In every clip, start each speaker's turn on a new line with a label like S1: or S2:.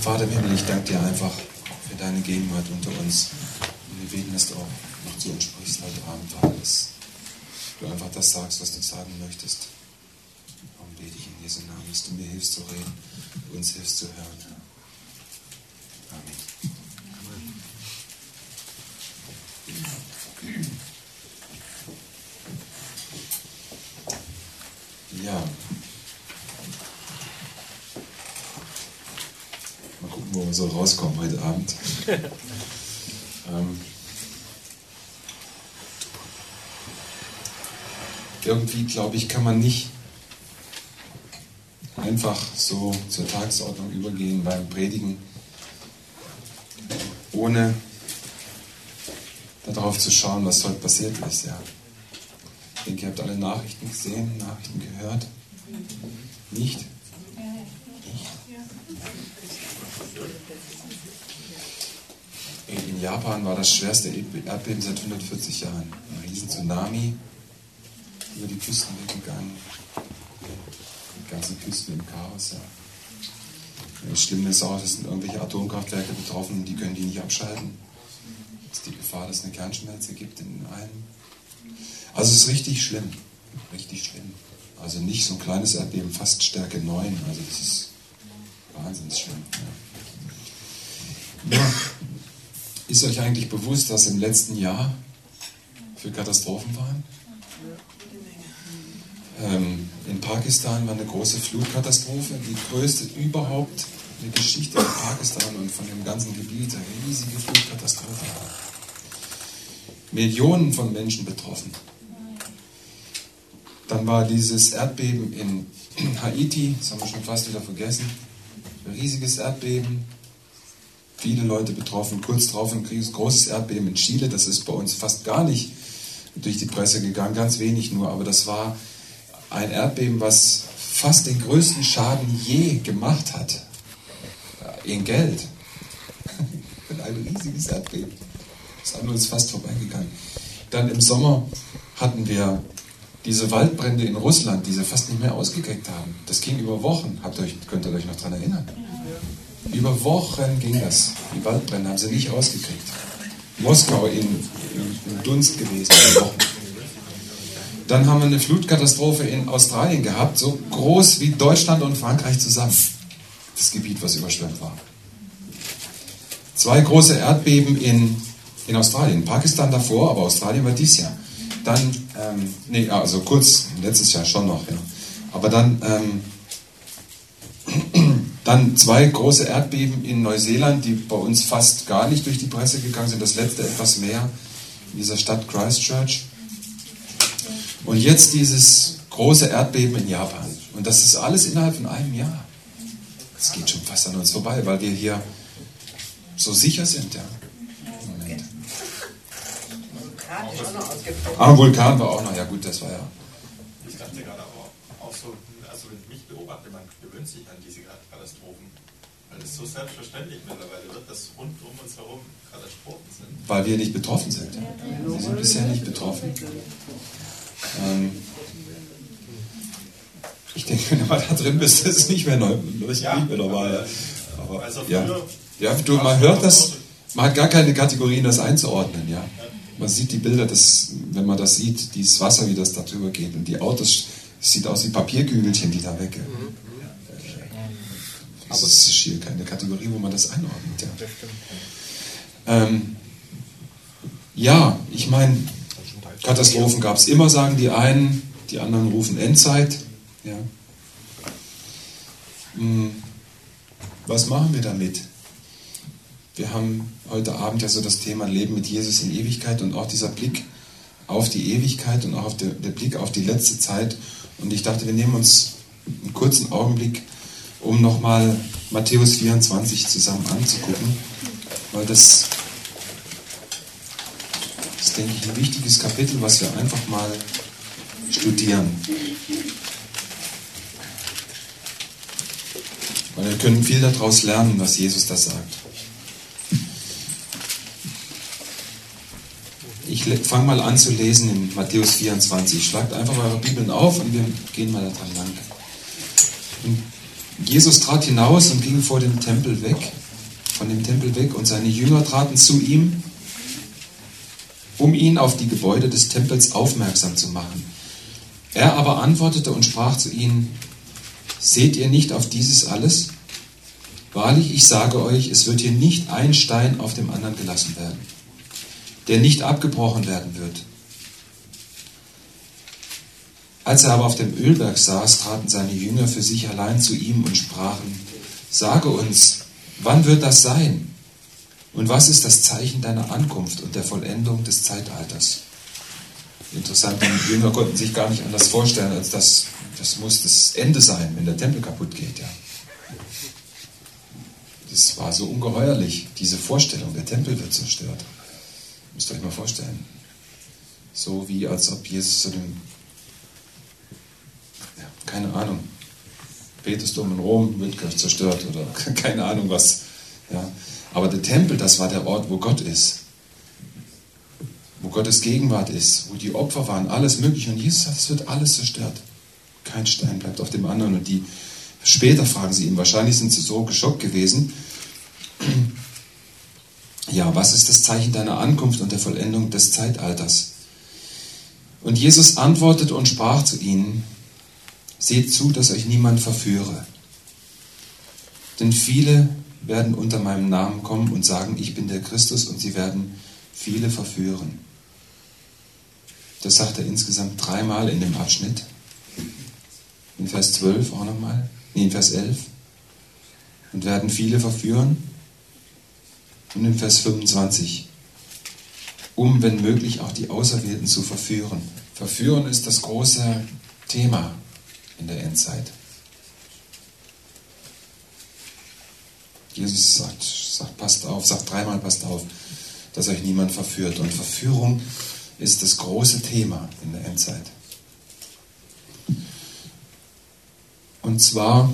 S1: Vater im Himmel, ich danke dir einfach für deine Gegenwart unter uns. Und wir beten, dass du auch noch zu uns sprichst heute Abend, Vater, dass du einfach das sagst, was du sagen möchtest. Darum bete ich in Jesu Namen, dass du mir hilfst zu reden, uns hilfst zu hören. Amen. Ja. Mal gucken, wo wir so rauskommen heute Abend. Irgendwie, glaube ich, kann man nicht einfach so zur Tagesordnung übergehen beim Predigen, ohne darauf zu schauen, was heute passiert ist. Ja. Ich denke, ihr habt alle Nachrichten gesehen, Nachrichten gehört. Nicht? In Japan war das schwerste Erdbeben seit 140 Jahren. Ein riesen Tsunami über die Küsten weggegangen. Die ganzen Küsten im Chaos. Ja. Das Schlimme ist auch, es sind irgendwelche Atomkraftwerke betroffen, die können die nicht abschalten. Es ist die Gefahr, dass es eine Kernschmelze gibt in einem. Also es ist richtig schlimm. Richtig schlimm. Also nicht so ein kleines Erdbeben, fast Stärke 9. Also das ist wahnsinnig schlimm. Ja. Ja. Ist euch eigentlich bewusst, dass im letzten Jahr für Katastrophen waren? In Pakistan war eine große Flutkatastrophe, die größte überhaupt in der Geschichte von Pakistan und von dem ganzen Gebiet, eine riesige Flutkatastrophe. Millionen von Menschen betroffen. Dann war dieses Erdbeben in Haiti, das haben wir schon fast wieder vergessen, ein riesiges Erdbeben, viele Leute betroffen, kurz darauf ein großes Erdbeben in Chile, das ist bei uns fast gar nicht durch die Presse gegangen, ganz wenig nur, aber das war ein Erdbeben, was fast den größten Schaden je gemacht hat. In Geld. Ein riesiges Erdbeben. Das ist an uns fast vorbeigegangen. Dann im Sommer hatten wir diese Waldbrände in Russland, die sie fast nicht mehr ausgekriegt haben. Das ging über Wochen. Könnt ihr euch noch daran erinnern? Über Wochen ging das. Die Waldbrände haben sie nicht ausgekriegt. Moskau im Dunst gewesen. Über Wochen. Dann haben wir eine Flutkatastrophe in Australien gehabt, so groß wie Deutschland und Frankreich zusammen. Das Gebiet, was überschwemmt war. 2 große Erdbeben in Australien. Pakistan davor, aber Australien war dies Jahr. Dann, also kurz, letztes Jahr schon noch, ja. Aber dann 2 große Erdbeben in Neuseeland, die bei uns fast gar nicht durch die Presse gegangen sind. Das letzte etwas mehr in dieser Stadt Christchurch. Und jetzt dieses große Erdbeben in Japan. Und das ist alles innerhalb von einem Jahr. Das geht schon fast an uns vorbei, weil wir hier so sicher sind. Ja. Moment. Vulkan war auch noch. Ja gut, das war ja.
S2: Ich dachte gerade auch so, also wenn ich mich beobachte, man gewöhnt sich an diese Katastrophen. Weil es so selbstverständlich mittlerweile wird, dass rund um uns herum Katastrophen sind.
S1: Weil wir nicht betroffen sind. Wir sind bisher nicht betroffen. Ich denke, wenn du mal da drin bist, ist es nicht mehr normal. Aber,
S2: also
S1: man hört das, man hat gar keine Kategorien, das einzuordnen. Ja. Man sieht die Bilder, wenn man das sieht, dieses Wasser, wie das da drüber geht. Und die Autos, es sieht aus wie Papierkügelchen, die da weg. Das ist hier keine Kategorie, wo man das einordnet. Ja, ich meine, Katastrophen gab es immer, sagen die einen, die anderen rufen Endzeit. Ja. Was machen wir damit? Wir haben heute Abend ja so das Thema Leben mit Jesus in Ewigkeit und auch dieser Blick auf die Ewigkeit und auch der Blick auf die letzte Zeit. Und ich dachte, wir nehmen uns einen kurzen Augenblick, um nochmal Matthäus 24 zusammen anzugucken, weil das ist, denke ich, ein wichtiges Kapitel, was wir einfach mal studieren. Weil wir können viel daraus lernen, was Jesus da sagt. Ich fange mal an zu lesen in Matthäus 24. Schlagt einfach eure Bibeln auf und wir gehen mal da dran lang. In Jesus trat hinaus und ging von dem Tempel weg, und seine Jünger traten zu ihm, um ihn auf die Gebäude des Tempels aufmerksam zu machen. Er aber antwortete und sprach zu ihnen: Seht ihr nicht auf dieses alles? Wahrlich, ich sage euch, es wird hier nicht ein Stein auf dem anderen gelassen werden, der nicht abgebrochen werden wird. Als er aber auf dem Ölberg saß, traten seine Jünger für sich allein zu ihm und sprachen: Sage uns, wann wird das sein? Und was ist das Zeichen deiner Ankunft und der Vollendung des Zeitalters? Interessant, die Jünger konnten sich gar nicht anders vorstellen, als das muss das Ende sein, wenn der Tempel kaputt geht. Ja. Das war so ungeheuerlich, diese Vorstellung, der Tempel wird zerstört. Müsst ihr euch mal vorstellen. So wie als ob Jesus zu dem, ja, keine Ahnung, Petersdom in Rom wird zerstört oder keine Ahnung was. Ja. Aber der Tempel, das war der Ort, wo Gott ist. Wo Gottes Gegenwart ist, wo die Opfer waren, alles Mögliche. Und Jesus sagt, es wird alles zerstört. Kein Stein bleibt auf dem anderen. Und die später fragen sie ihn, wahrscheinlich sind sie so geschockt gewesen. Ja, was ist das Zeichen deiner Ankunft und der Vollendung des Zeitalters? Und Jesus antwortete und sprach zu ihnen: Seht zu, dass euch niemand verführe. Denn viele werden unter meinem Namen kommen und sagen, ich bin der Christus, und sie werden viele verführen. Das sagt er insgesamt 3-mal in dem Abschnitt. In Vers 12 auch nochmal. In Vers 11. Und werden viele verführen. Und in Vers 25. Um, wenn möglich, auch die Auserwählten zu verführen. Verführen ist das große Thema in der Endzeit. Jesus sagt, passt auf, sagt 3-mal, passt auf, dass euch niemand verführt. Und Verführung ist das große Thema in der Endzeit. Und zwar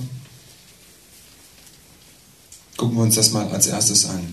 S1: gucken wir uns das mal als erstes an.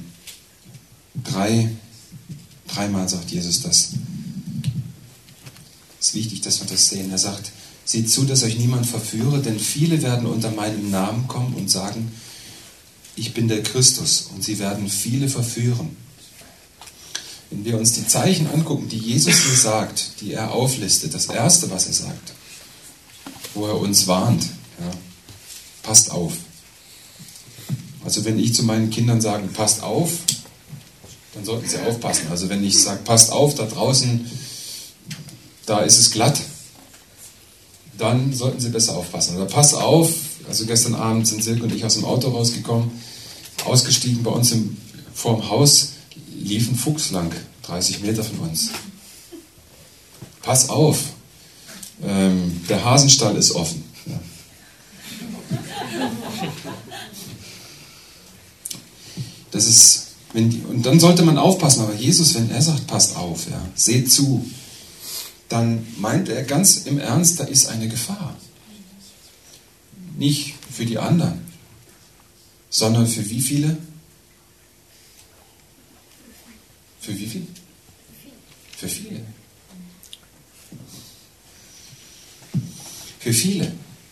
S1: 3-mal sagt Jesus das. Es ist wichtig, dass wir das sehen. Er sagt, seht zu, dass euch niemand verführe, denn viele werden unter meinem Namen kommen und sagen, ich bin der Christus, und sie werden viele verführen. Wenn wir uns die Zeichen angucken, die Jesus hier sagt, die er auflistet, das Erste, was er sagt, wo er uns warnt, ja, passt auf. Also wenn ich zu meinen Kindern sage, passt auf, dann sollten sie aufpassen. Also wenn ich sage, passt auf, da draußen, da ist es glatt, dann sollten sie besser aufpassen. Oder pass auf, also gestern Abend sind Silke und ich aus dem Auto rausgekommen, ausgestiegen, bei uns vor dem Haus lief ein Fuchs lang, 30 Meter von uns. Pass auf, der Hasenstall ist offen. Ja. Das ist, und dann sollte man aufpassen, aber Jesus, wenn er sagt, passt auf, ja, seht zu, dann meint er ganz im Ernst, da ist eine Gefahr. Nicht für die anderen, sondern für wie viele? Für wie viel? Für viele. Für viele.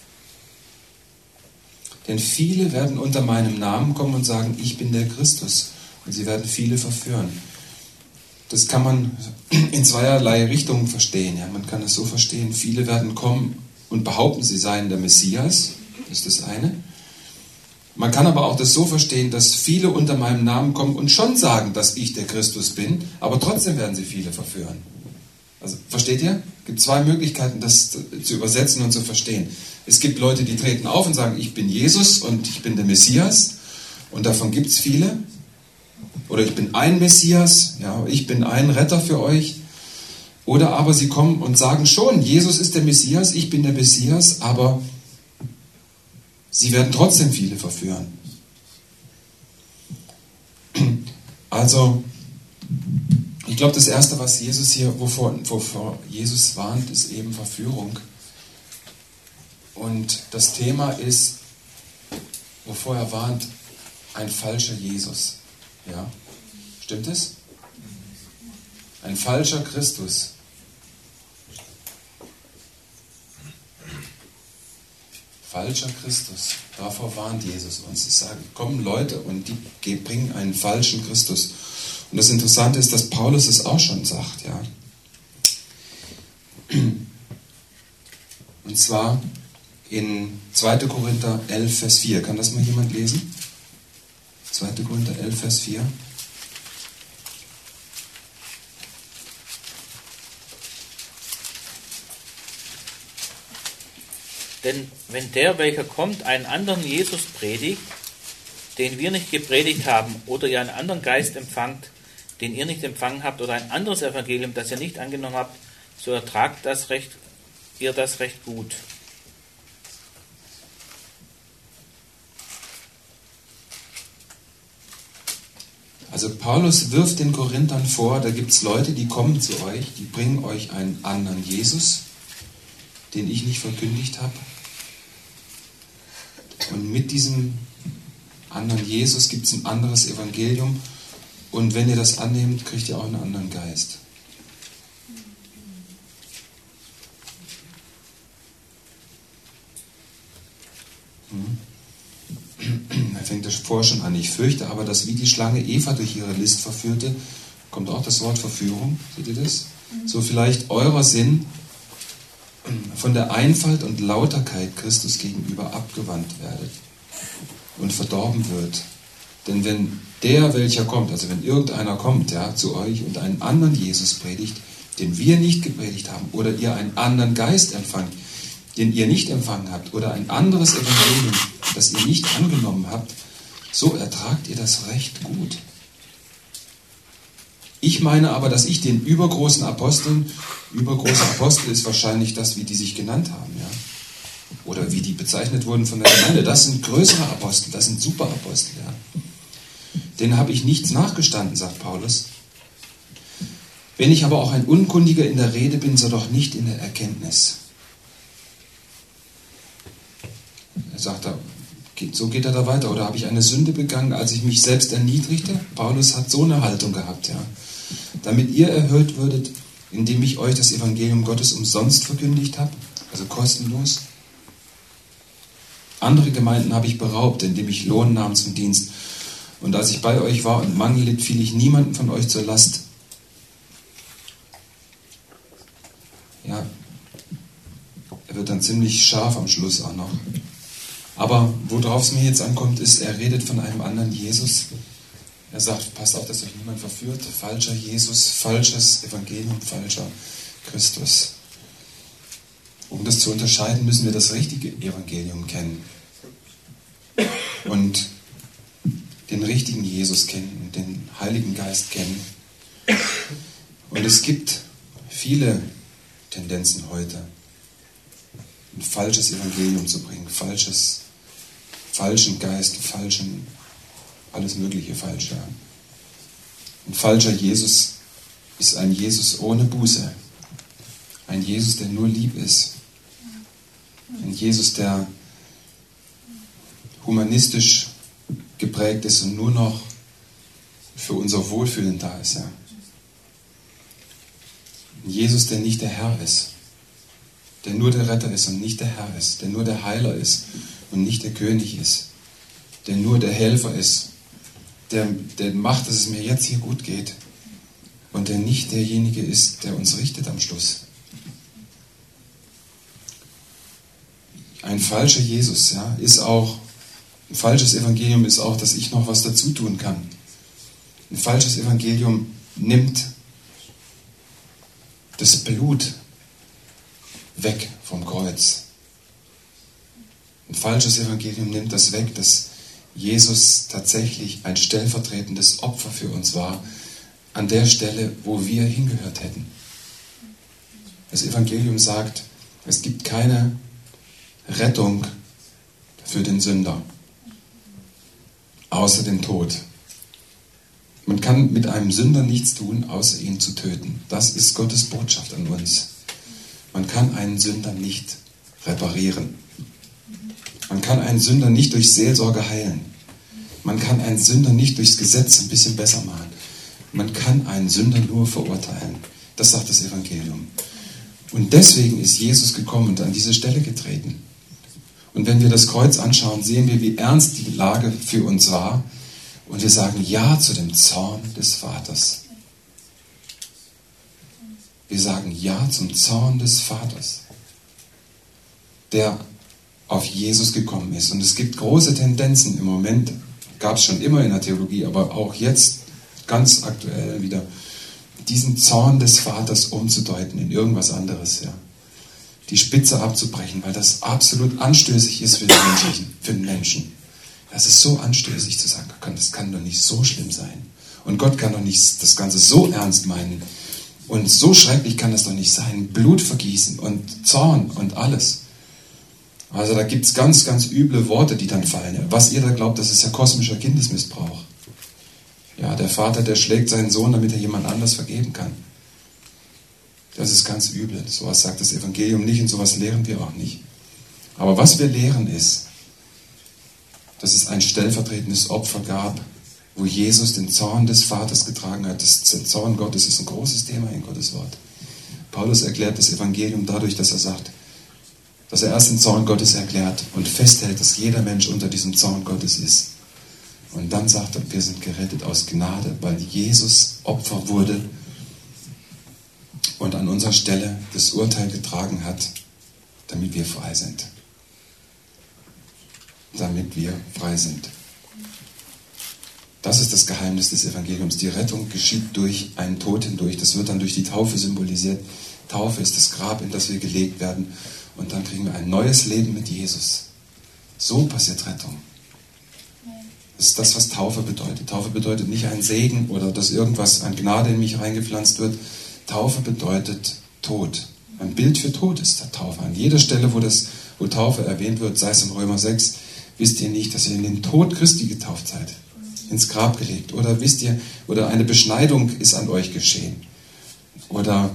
S1: Denn viele werden unter meinem Namen kommen und sagen, ich bin der Christus. Und sie werden viele verführen. Das kann man in zweierlei Richtungen verstehen. Ja, man kann es so verstehen, viele werden kommen und behaupten, sie seien der Messias. Das ist das eine. Man kann aber auch das so verstehen, dass viele unter meinem Namen kommen und schon sagen, dass ich der Christus bin, aber trotzdem werden sie viele verführen. Also, versteht ihr? Es gibt 2 Möglichkeiten, das zu übersetzen und zu verstehen. Es gibt Leute, die treten auf und sagen, ich bin Jesus und ich bin der Messias, und davon gibt es viele. Oder ich bin ein Messias, ja, ich bin ein Retter für euch. Oder aber sie kommen und sagen schon, Jesus ist der Messias, ich bin der Messias, aber sie werden trotzdem viele verführen. Also, ich glaube, das Erste, was Jesus hier, wovor Jesus warnt, ist eben Verführung. Und das Thema ist, wovor er warnt, ein falscher Jesus. Ja? Stimmt es? Ein falscher Christus. falscher Christus. Davor warnt Jesus uns. Es sagen, kommen Leute und die bringen einen falschen Christus. Und das Interessante ist, dass Paulus es auch schon sagt, ja. Und zwar in 2. Korinther 11, Vers 4. Kann das mal jemand lesen? 2. Korinther 11, Vers 4.
S3: Denn wenn der, welcher kommt, einen anderen Jesus predigt, den wir nicht gepredigt haben, oder ihr einen anderen Geist empfangt, den ihr nicht empfangen habt, oder ein anderes Evangelium, das ihr nicht angenommen habt, so ertragt ihr das recht gut.
S1: Also Paulus wirft den Korinthern vor, da gibt es Leute, die kommen zu euch, die bringen euch einen anderen Jesus, den ich nicht verkündigt habe. Und mit diesem anderen Jesus gibt es ein anderes Evangelium. Und wenn ihr das annehmt, kriegt ihr auch einen anderen Geist. Da fängt das vorher schon an. Ich fürchte aber, dass wie die Schlange Eva durch ihre List verführte, kommt auch das Wort Verführung, seht ihr das? So vielleicht eurer Sinn von der Einfalt und Lauterkeit Christus gegenüber abgewandt werdet und verdorben wird. Denn wenn der, welcher kommt, also wenn irgendeiner kommt, ja, zu euch und einen anderen Jesus predigt, den wir nicht gepredigt haben, oder ihr einen anderen Geist empfangt, den ihr nicht empfangen habt, oder ein anderes Evangelium, das ihr nicht angenommen habt, so ertragt ihr das recht gut. Ich meine aber, dass ich den übergroßen Aposteln, übergroße Apostel ist wahrscheinlich das, wie die sich genannt haben, ja, oder wie die bezeichnet wurden von der Gemeinde, das sind größere Apostel, das sind Superapostel, ja. Denen habe ich nichts nachgestanden, sagt Paulus. Wenn ich aber auch ein Unkundiger in der Rede bin, so doch nicht in der Erkenntnis. Er sagt da, so geht er da weiter. Oder habe ich eine Sünde begangen, als ich mich selbst erniedrigte? Paulus hat so eine Haltung gehabt, ja. Damit ihr erhöht würdet, indem ich euch das Evangelium Gottes umsonst verkündigt habe, also kostenlos. Andere Gemeinden habe ich beraubt, indem ich Lohn nahm zum Dienst. Und als ich bei euch war und Mangel litt, fiel ich niemandem von euch zur Last. Ja, er wird dann ziemlich scharf am Schluss auch noch. Aber worauf es mir jetzt ankommt, ist, er redet von einem anderen Jesus. Er sagt, passt auf, dass euch niemand verführt. Falscher Jesus, falsches Evangelium, falscher Christus. Um das zu unterscheiden, müssen wir das richtige Evangelium kennen. Und den richtigen Jesus kennen und den Heiligen Geist kennen. Und es gibt viele Tendenzen heute, ein falsches Evangelium zu bringen, falschen Geist, alles Mögliche falsch. Ja. Ein falscher Jesus ist ein Jesus ohne Buße, ein Jesus, der nur lieb ist, ein Jesus, der humanistisch geprägt ist und nur noch für unser Wohlfühlen da ist. Ja. Ein Jesus, der nicht der Herr ist, der nur der Retter ist und nicht der Herr ist, der nur der Heiler ist und nicht der König ist, der nur der Helfer ist, der macht, dass es mir jetzt hier gut geht und der nicht derjenige ist, der uns richtet am Schluss. Ein falscher Jesus, ja, ist auch, ein falsches Evangelium ist auch, dass ich noch was dazu tun kann. Ein falsches Evangelium nimmt das Blut weg vom Kreuz. Ein falsches Evangelium nimmt das weg, dass Jesus tatsächlich ein stellvertretendes Opfer für uns war, an der Stelle, wo wir hingehört hätten. Das Evangelium sagt, es gibt keine Rettung für den Sünder, außer dem Tod. Man kann mit einem Sünder nichts tun, außer ihn zu töten. Das ist Gottes Botschaft an uns. Man kann einen Sünder nicht reparieren. Man kann einen Sünder nicht durch Seelsorge heilen. Man kann einen Sünder nicht durchs Gesetz ein bisschen besser machen. Man kann einen Sünder nur verurteilen. Das sagt das Evangelium. Und deswegen ist Jesus gekommen und an diese Stelle getreten. Und wenn wir das Kreuz anschauen, sehen wir, wie ernst die Lage für uns war. Und wir sagen Ja zu dem Zorn des Vaters. Wir sagen Ja zum Zorn des Vaters, der auf Jesus gekommen ist. Und es gibt große Tendenzen im Moment, gab es schon immer in der Theologie, aber auch jetzt ganz aktuell wieder, diesen Zorn des Vaters umzudeuten in irgendwas anderes, ja. Die Spitze abzubrechen, weil das absolut anstößig ist für den Menschen. Das ist so anstößig zu sagen, das kann doch nicht so schlimm sein. Und Gott kann doch nicht das Ganze so ernst meinen. Und so schrecklich kann das doch nicht sein. Blut vergießen und Zorn und alles. Also da gibt es ganz, ganz üble Worte, die dann fallen. Was ihr da glaubt, das ist ja kosmischer Kindesmissbrauch. Ja, der Vater, der schlägt seinen Sohn, damit er jemand anders vergeben kann. Das ist ganz übel. Sowas sagt das Evangelium nicht und sowas lehren wir auch nicht. Aber was wir lehren ist, dass es ein stellvertretendes Opfer gab, wo Jesus den Zorn des Vaters getragen hat. Der Zorn Gottes ist ein großes Thema in Gottes Wort. Paulus erklärt das Evangelium dadurch, dass er sagt, dass er erst den Zorn Gottes erklärt und festhält, dass jeder Mensch unter diesem Zorn Gottes ist. Und dann sagt er, wir sind gerettet aus Gnade, weil Jesus Opfer wurde und an unserer Stelle das Urteil getragen hat, damit wir frei sind. Damit wir frei sind. Das ist das Geheimnis des Evangeliums. Die Rettung geschieht durch einen Tod hindurch. Das wird dann durch die Taufe symbolisiert. Taufe ist das Grab, in das wir gelegt werden. Und dann kriegen wir ein neues Leben mit Jesus. So passiert Rettung. Das ist das, was Taufe bedeutet. Taufe bedeutet nicht ein Segen oder dass irgendwas an Gnade in mich reingepflanzt wird. Taufe bedeutet Tod. Ein Bild für Tod ist der Taufe. An jeder Stelle, wo Taufe erwähnt wird, sei es in Römer 6, wisst ihr nicht, dass ihr in den Tod Christi getauft seid, ins Grab gelegt. Oder wisst ihr, oder eine Beschneidung ist an euch geschehen. Oder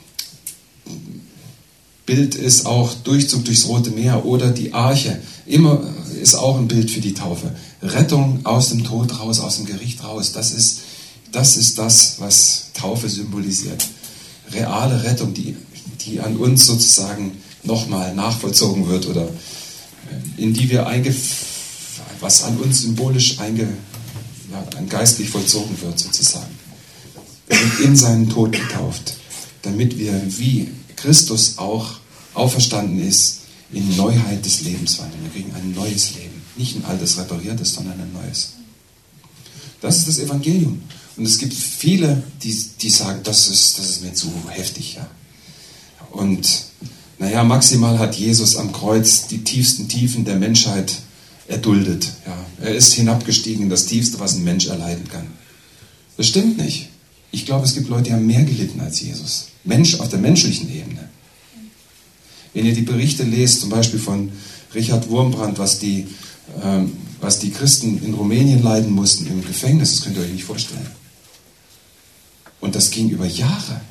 S1: Bild ist auch Durchzug durchs Rote Meer oder die Arche. Immer ist auch ein Bild für die Taufe. Rettung aus dem Tod raus, aus dem Gericht raus. Das ist das, was Taufe symbolisiert. Reale Rettung, die an uns sozusagen nochmal nachvollzogen wird oder in die wir was an uns symbolisch geistlich vollzogen wird sozusagen. Wir sind in seinen Tod getauft, damit wir, wie Christus auch auferstanden ist, in Neuheit des Lebens wandeln. Wir kriegen ein neues Leben. Nicht ein altes, repariertes, sondern ein neues. Das ist das Evangelium. Und es gibt viele, die sagen, das ist mir zu heftig. Ja. Und maximal hat Jesus am Kreuz die tiefsten Tiefen der Menschheit erduldet. Ja. Er ist hinabgestiegen in das Tiefste, was ein Mensch erleiden kann. Das stimmt nicht. Ich glaube, es gibt Leute, die haben mehr gelitten als Jesus. Mensch auf der menschlichen Ebene. Wenn ihr die Berichte lest, zum Beispiel von Richard Wurmbrand, was die Christen in Rumänien leiden mussten im Gefängnis, das könnt ihr euch nicht vorstellen. Und das ging über Jahre.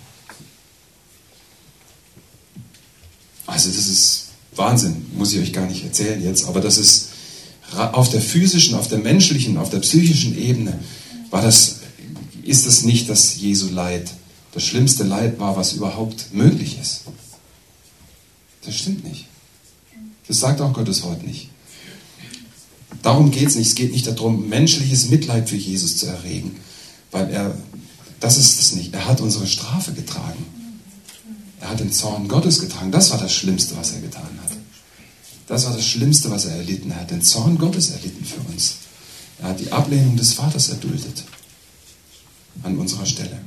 S1: Also das ist Wahnsinn, muss ich euch gar nicht erzählen jetzt, aber das ist auf der physischen, auf der menschlichen, auf der psychischen Ebene ist das nicht das Jesu Leid. Das schlimmste Leid war, was überhaupt möglich ist. Das stimmt nicht. Das sagt auch Gottes Wort nicht. Darum geht es nicht. Es geht nicht darum, menschliches Mitleid für Jesus zu erregen, weil das ist es nicht. Er hat unsere Strafe getragen. Er hat den Zorn Gottes getragen. Das war das Schlimmste, was er getan hat. Das war das Schlimmste, was er erlitten hat. Den Zorn Gottes erlitten für uns. Er hat die Ablehnung des Vaters erduldet. An unserer Stelle.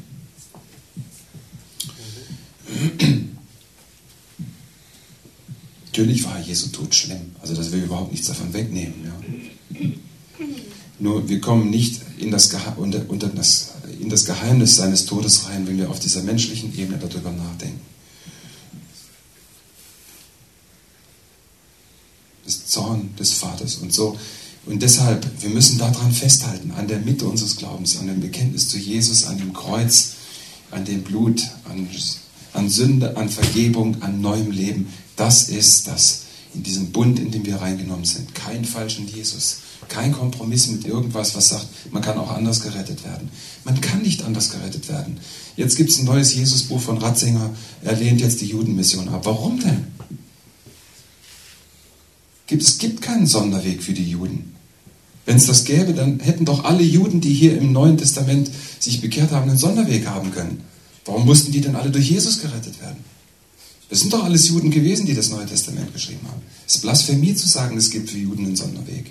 S1: Natürlich war Jesu Tod schlimm. Also das will überhaupt nichts davon wegnehmen. Ja. Nur wir kommen nicht in das Geheimnis seines Todes rein, wenn wir auf dieser menschlichen Ebene darüber nachdenken. Das Zorn des Vaters und so. Und deshalb, wir müssen daran festhalten, an der Mitte unseres Glaubens, an dem Bekenntnis zu Jesus, an dem Kreuz, an dem Blut, an Sünde, an Vergebung, an neuem Leben. Das ist das, in diesem Bund, in dem wir reingenommen sind. Kein falschen Jesus, kein Kompromiss mit irgendwas, was sagt, man kann auch anders gerettet werden. Man kann nicht anders gerettet werden. Jetzt gibt es ein neues Jesusbuch von Ratzinger, er lehnt jetzt die Judenmission ab. Warum denn? Es gibt keinen Sonderweg für die Juden. Wenn es das gäbe, dann hätten doch alle Juden, die hier im Neuen Testament sich bekehrt haben, einen Sonderweg haben können. Warum mussten die denn alle durch Jesus gerettet werden? Das sind doch alles Juden gewesen, die das Neue Testament geschrieben haben. Es ist Blasphemie zu sagen, es gibt für Juden einen Sonderweg.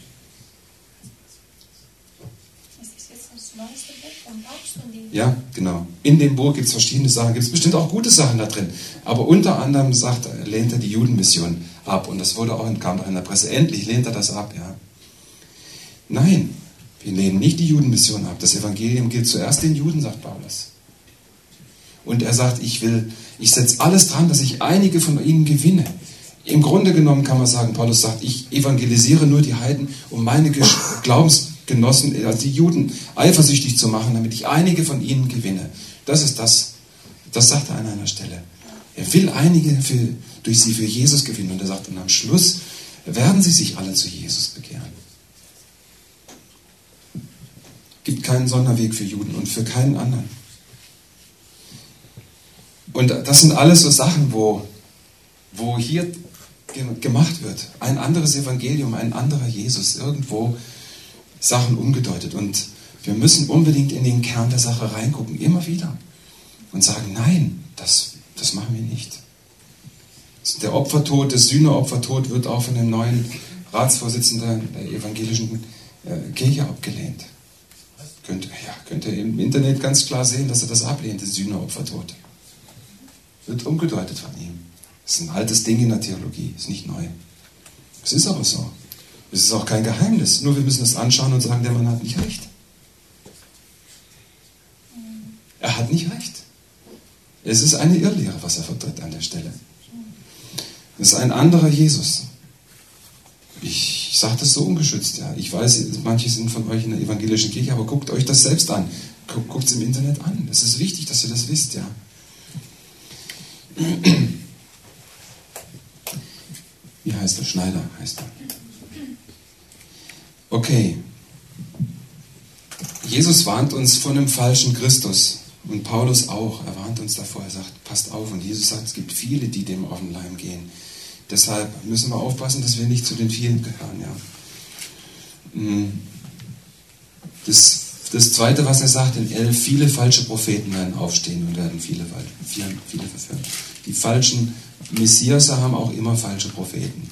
S1: Ja, genau. In dem Buch gibt es verschiedene Sachen, gibt es bestimmt auch gute Sachen da drin. Aber unter anderem lehnt er die Judenmission ab. Und das kam doch in der Presse. Endlich lehnt er das ab, ja. Nein, wir lehnen nicht die Judenmission ab. Das Evangelium gilt zuerst den Juden, sagt Paulus. Und er sagt, ich setze alles dran, dass ich einige von ihnen gewinne. Im Grunde genommen kann man sagen, Paulus sagt, ich evangelisiere nur die Heiden, um meine Glaubensgenossen, also die Juden, eifersüchtig zu machen, damit ich einige von ihnen gewinne. Das ist das sagt er an einer Stelle. Er will einige durch sie für Jesus gewinnen. Und er sagt, und am Schluss werden sie sich alle zu Jesus bekehren. Gibt keinen Sonderweg für Juden und für keinen anderen. Und das sind alles so Sachen, wo hier gemacht wird. Ein anderes Evangelium, ein anderer Jesus, irgendwo Sachen umgedeutet. Und wir müssen unbedingt in den Kern der Sache reingucken, immer wieder. Und sagen, nein, das machen wir nicht. Der Opfertod, das Sühneopfertod wird auch von dem neuen Ratsvorsitzenden der evangelischen Kirche abgelehnt. Könnt ihr im Internet ganz klar sehen, dass er das ablehnt, das Sühneopfertod. Wird umgedeutet von ihm. Das ist ein altes Ding in der Theologie, ist nicht neu. Es ist aber so. Es ist auch kein Geheimnis, nur wir müssen es anschauen und sagen, der Mann hat nicht recht. Er hat nicht recht. Es ist eine Irrlehre, was er vertritt an der Stelle. Es ist ein anderer Jesus. Ich sage das so ungeschützt. Ja. Ich weiß, manche sind von euch in der evangelischen Kirche, aber guckt euch das selbst an. Guckt es im Internet an. Es ist wichtig, dass ihr das wisst. Ja. Wie heißt er? Schneider heißt er. Okay. Jesus warnt uns von einem falschen Christus. Und Paulus auch. Er warnt uns davor. Er sagt, passt auf. Und Jesus sagt, es gibt viele, die dem auf den Leim gehen. Deshalb müssen wir aufpassen, dass wir nicht zu den vielen gehören. Ja. Das Zweite, was er sagt in 11, viele falsche Propheten werden aufstehen und werden viele verführen. Die falschen Messiaser haben auch immer falsche Propheten.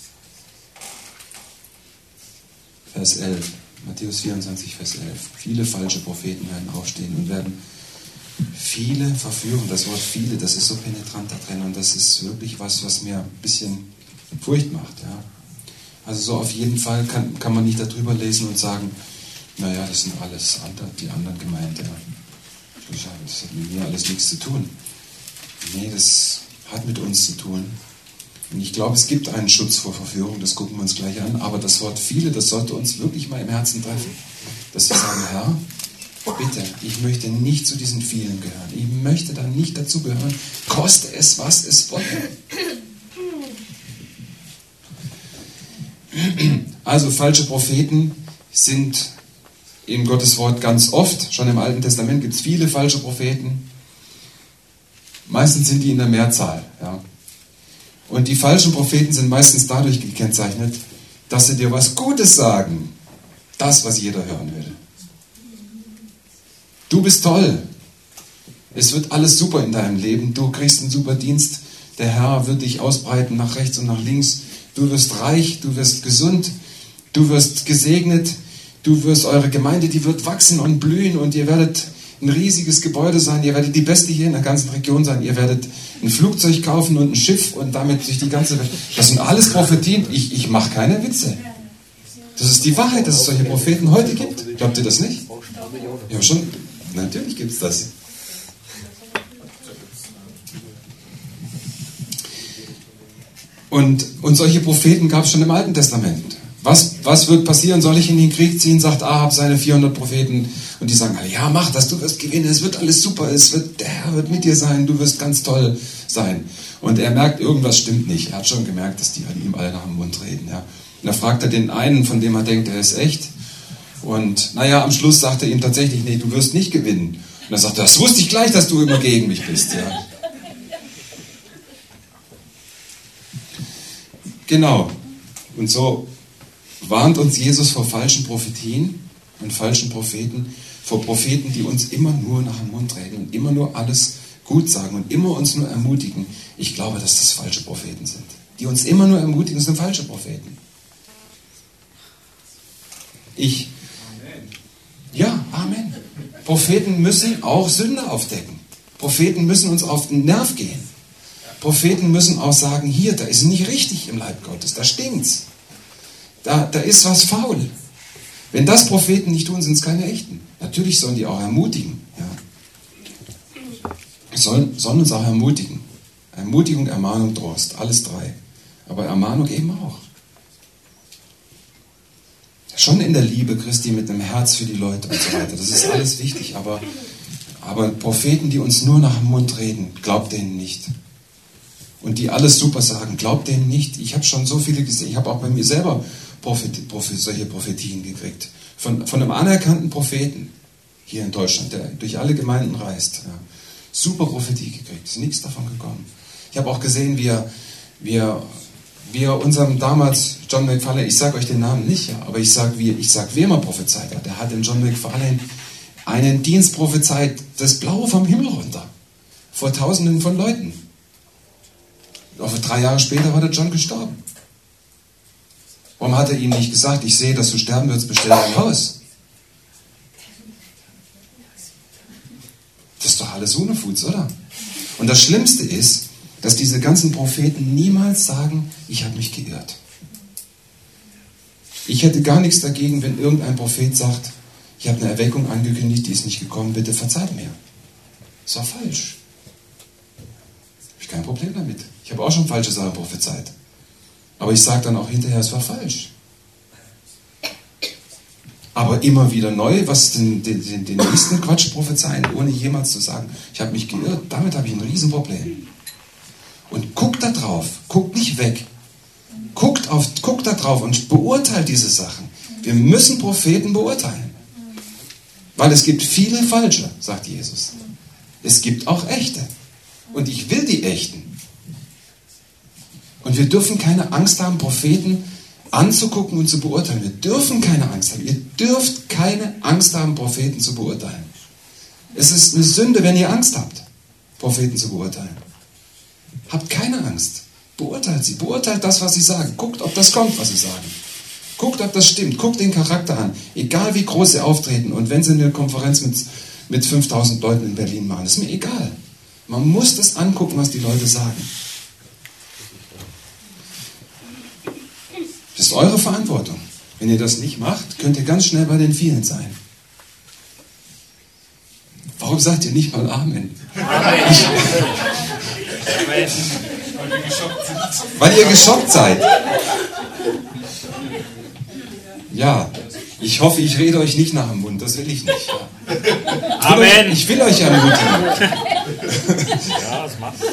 S1: Vers 11, Matthäus 24, Vers 11. Viele falsche Propheten werden aufstehen und werden viele verführen. Das Wort viele, das ist so penetrant da drin und das ist wirklich was mir ein bisschen Furcht macht. Ja. Also so auf jeden Fall kann man nicht darüber lesen und sagen, naja, das sind alles die anderen gemeint. Ja. Das hat mit mir alles nichts zu tun. Nee, das hat mit uns zu tun. Und ich glaube, es gibt einen Schutz vor Verführung, das gucken wir uns gleich an, aber das Wort viele, das sollte uns wirklich mal im Herzen treffen. Dass wir sagen, Herr, bitte, ich möchte nicht zu diesen vielen gehören. Ich möchte da nicht dazu gehören, koste es, was es wolle. Also falsche Propheten sind in Gottes Wort ganz oft. Schon im Alten Testament gibt es viele falsche Propheten. Meistens sind die in der Mehrzahl. Ja. Und die falschen Propheten sind meistens dadurch gekennzeichnet, dass sie dir was Gutes sagen. Das, was jeder hören will. Du bist toll. Es wird alles super in deinem Leben. Du kriegst einen super Dienst. Der Herr wird dich ausbreiten nach rechts und nach links. Du wirst reich, du wirst gesund, du wirst gesegnet. Eure Gemeinde, die wird wachsen und blühen und ihr werdet ein riesiges Gebäude sein. Ihr werdet die Beste hier in der ganzen Region sein. Ihr werdet ein Flugzeug kaufen und ein Schiff und damit durch die ganze Welt. Das sind alles Prophetien. Ich mache keine Witze. Das ist die Wahrheit, dass es solche Propheten heute gibt. Glaubt ihr das nicht? Ja, schon. Natürlich gibt es das. Und solche Propheten gab es schon im Alten Testament. Was wird passieren? Soll ich in den Krieg ziehen? Sagt Ahab seine 400 Propheten. Und die sagen alle, ja, mach das, du wirst gewinnen, es wird alles super, der Herr wird mit dir sein, du wirst ganz toll sein. Und er merkt, irgendwas stimmt nicht. Er hat schon gemerkt, dass die an ihm alle nach dem Mund reden. Ja. Und da fragt er den einen, von dem er denkt, er ist echt. Und naja, am Schluss sagt er ihm tatsächlich, nee, du wirst nicht gewinnen. Und er sagt, das wusste ich gleich, dass du immer gegen mich bist. Ja. Genau. Und so warnt uns Jesus vor falschen Prophetien und falschen Propheten, vor Propheten, die uns immer nur nach dem Mund reden und immer nur alles gut sagen und immer uns nur ermutigen. Ich glaube, dass das falsche Propheten sind. Die uns immer nur ermutigen, sind falsche Propheten. Ja, Amen. Propheten müssen auch Sünde aufdecken. Propheten müssen uns auf den Nerv gehen. Propheten müssen auch sagen, hier, da ist nicht richtig im Leib Gottes, da stinkt's. Da ist was faul. Wenn das Propheten nicht tun, sind es keine echten. Natürlich sollen die auch ermutigen. Ja. Sollen uns auch ermutigen. Ermutigung, Ermahnung, Trost, alles drei. Aber Ermahnung eben auch. Schon in der Liebe Christi mit einem Herz für die Leute und so weiter. Das ist alles wichtig. Aber Propheten, die uns nur nach dem Mund reden, glaubt denen nicht. Und die alles super sagen, glaubt denen nicht. Ich habe schon so viele gesehen. Ich habe auch bei mir selber solche Prophetien gekriegt. Von einem anerkannten Propheten hier in Deutschland, der durch alle Gemeinden reist. Ja. Super Prophetie gekriegt. Ist nichts davon gekommen. Ich habe auch gesehen, wie er unserem damals John McFarlane, ich sage euch den Namen nicht, ja, aber ich sag, wem er prophezeit hat. Der hat dem John McFarlane einen Dienst prophezeit, das Blaue vom Himmel runter. Vor Tausenden von Leuten. Aber 3 Jahre später war der John gestorben. Warum hat er ihm nicht gesagt, ich sehe, dass du sterben wirst, bestell ein Haus? Das ist doch alles Huhnefuß, oder? Und das Schlimmste ist, dass diese ganzen Propheten niemals sagen, ich habe mich geirrt. Ich hätte gar nichts dagegen, wenn irgendein Prophet sagt, ich habe eine Erweckung angekündigt, die ist nicht gekommen, bitte verzeiht mir. Das war falsch. Habe ich kein Problem damit. Ich habe auch schon falsche Sachen prophezeit. Aber ich sage dann auch hinterher, es war falsch. Aber immer wieder neu, was den nächsten Quatsch prophezeien, ohne jemals zu sagen, ich habe mich geirrt, damit habe ich ein Riesenproblem. Und guckt da drauf, guckt nicht weg. Guckt da drauf und beurteilt diese Sachen. Wir müssen Propheten beurteilen. Weil es gibt viele falsche, sagt Jesus. Es gibt auch echte. Und ich will die echten. Und wir dürfen keine Angst haben, Propheten anzugucken und zu beurteilen. Wir dürfen keine Angst haben. Ihr dürft keine Angst haben, Propheten zu beurteilen. Es ist eine Sünde, wenn ihr Angst habt, Propheten zu beurteilen. Habt keine Angst. Beurteilt sie. Beurteilt das, was sie sagen. Guckt, ob das kommt, was sie sagen. Guckt, ob das stimmt. Guckt den Charakter an. Egal, wie groß sie auftreten. Und wenn sie eine Konferenz mit 5000 Leuten in Berlin machen, ist mir egal. Man muss das angucken, was die Leute sagen. Das ist eure Verantwortung. Wenn ihr das nicht macht, könnt ihr ganz schnell bei den vielen sein. Warum sagt ihr nicht mal Amen? Weil ihr geschockt seid. Ja, ich hoffe, ich rede euch nicht nach dem Mund. Das will ich nicht. Ja.
S3: Amen.
S1: Ich will euch ermutigen.
S3: Ja, das macht es.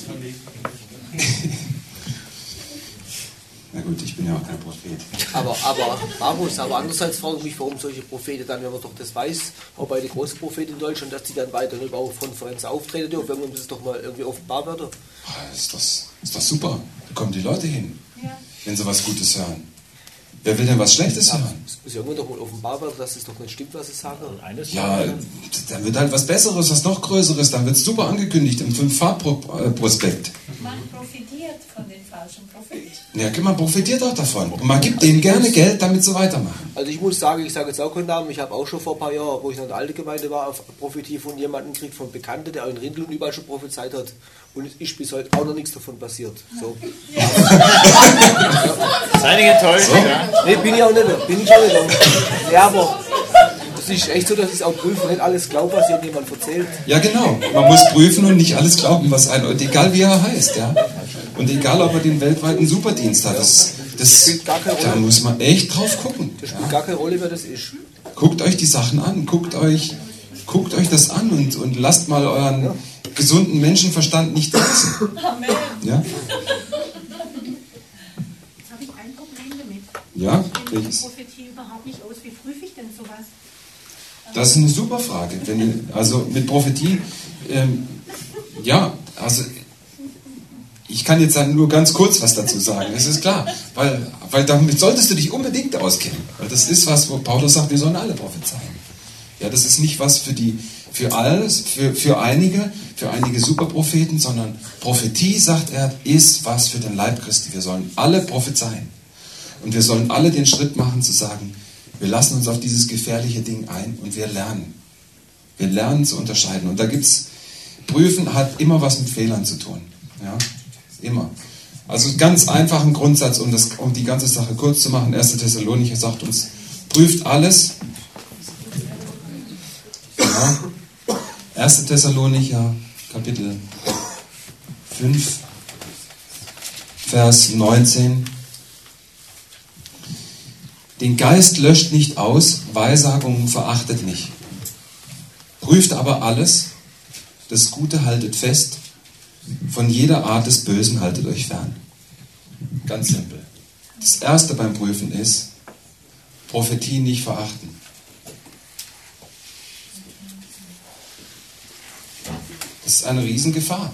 S1: Na gut, ich bin ja auch kein Prophet.
S4: Aber Markus, andererseits frage ich mich, warum solche Propheten dann, wenn man doch das weiß, auch bei den großen Propheten in Deutschland, dass die dann weiter über auch Konferenzen auftreten dürfen, wenn man das doch mal irgendwie offenbar wird.
S1: Ist doch super. Da kommen die Leute hin, wenn sie was Gutes hören. Wer will denn was Schlechtes hören?
S4: Es muss ja irgendwann doch mal offenbar werden, dass es doch nicht stimmt, was ich sage.
S1: Ja, dann wird halt was Besseres, was noch Größeres, dann wird es super angekündigt im 5-Farb-Prospekt.
S5: Man profitiert von den falschen Propheten.
S1: Ja, man profitiert auch davon. Und man gibt denen gerne Geld, damit sie weitermachen.
S4: Also ich muss sagen, ich sage jetzt auch keinen Namen, ich habe auch schon vor ein paar Jahren, wo ich noch in der alten Gemeinde war, auf Prophetie von jemandem gekriegt, von Bekannten, der auch in Rindl und überall schon prophezeit hat. Und es ist bis heute auch noch nichts davon passiert. So.
S3: Seid ihr enttäuscht?
S1: So?
S3: Ja?
S4: Nee, bin ich auch nicht. Ja, aber es ist echt so, dass ich es auch prüfe und nicht alles glaube, was irgendjemand erzählt.
S1: Ja, genau. Man muss prüfen und nicht alles glauben, was einer, egal wie er heißt, ja. Und egal, ob er den weltweiten Superdienst hat, da muss man echt drauf gucken.
S4: Das spielt gar keine Rolle, wer das ist.
S1: Guckt euch die Sachen an, guckt euch das an und lasst mal euren gesunden Menschenverstand nicht wachsen.
S5: Amen.
S1: Ja?
S5: Habe ich ein Problem damit.
S1: Ja,
S5: Ich kenne die
S1: welches?
S5: Prophetie überhaupt nicht aus. Wie prüfe ich denn sowas?
S1: Das ist eine super Frage. Also mit Prophetie, ja, also Ich kann jetzt dann nur ganz kurz was dazu sagen, das ist klar, weil damit solltest du dich unbedingt auskennen, weil das ist was, wo Paulus sagt, wir sollen alle prophezeien. Ja, das ist nicht was für einige Superpropheten, sondern Prophetie, sagt er, ist was für den Leib Christi. Wir sollen alle prophezeien. Und wir sollen alle den Schritt machen zu sagen, wir lassen uns auf dieses gefährliche Ding ein und wir lernen. Wir lernen zu unterscheiden. Und da Prüfen hat immer was mit Fehlern zu tun. Ja, immer. Also ganz einfachen Grundsatz, um die ganze Sache kurz zu machen. 1. Thessalonicher sagt uns, prüft alles. Ja. 1. Thessalonicher, Kapitel 5, Vers 19. Den Geist löscht nicht aus, Weissagungen verachtet nicht. Prüft aber alles, das Gute haltet fest, von jeder Art des Bösen haltet euch fern. Ganz simpel. Das Erste beim Prüfen ist, Prophetie nicht verachten. Das ist eine Riesengefahr.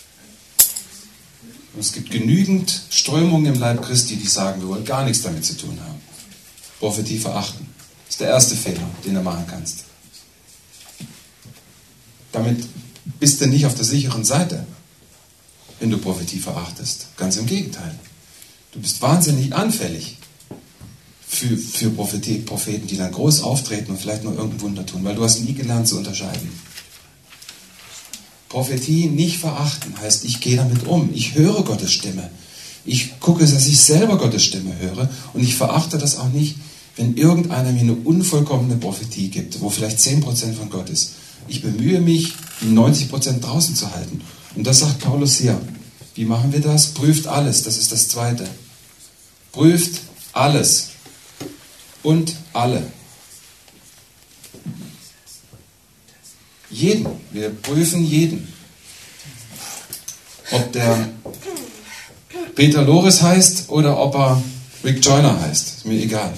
S1: Und es gibt genügend Strömungen im Leib Christi, die sagen, wir wollen gar nichts damit zu tun haben. Prophetie verachten. Das ist der erste Fehler, den du machen kannst. Damit bist du nicht auf der sicheren Seite, wenn du Prophetie verachtest. Ganz im Gegenteil. Du bist wahnsinnig anfällig für Propheten, die dann groß auftreten und vielleicht nur irgendein Wunder tun, weil du hast nie gelernt zu unterscheiden. Prophetie nicht verachten heißt, ich gehe damit um. Ich höre Gottes Stimme. Ich gucke, dass ich selber Gottes Stimme höre und ich verachte das auch nicht, wenn irgendeiner mir eine unvollkommene Prophetie gibt, wo vielleicht 10% von Gott ist. Ich bemühe mich, die 90% draußen zu halten. Und das sagt Paulus hier. Wie machen wir das? Prüft alles, das ist das Zweite. Prüft alles und alle. Jeden. Wir prüfen jeden. Ob der Peter Loris heißt oder ob er Rick Joyner heißt. Ist mir egal.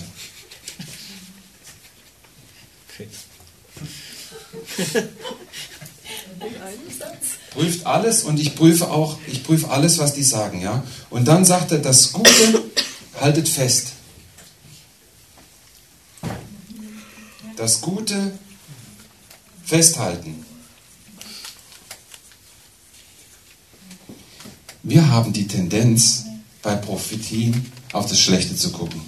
S1: Prüft alles und ich prüfe alles, was die sagen, ja. Und dann sagt er, das Gute haltet fest. Das Gute festhalten. Wir haben die Tendenz, bei Prophetien auf das Schlechte zu gucken.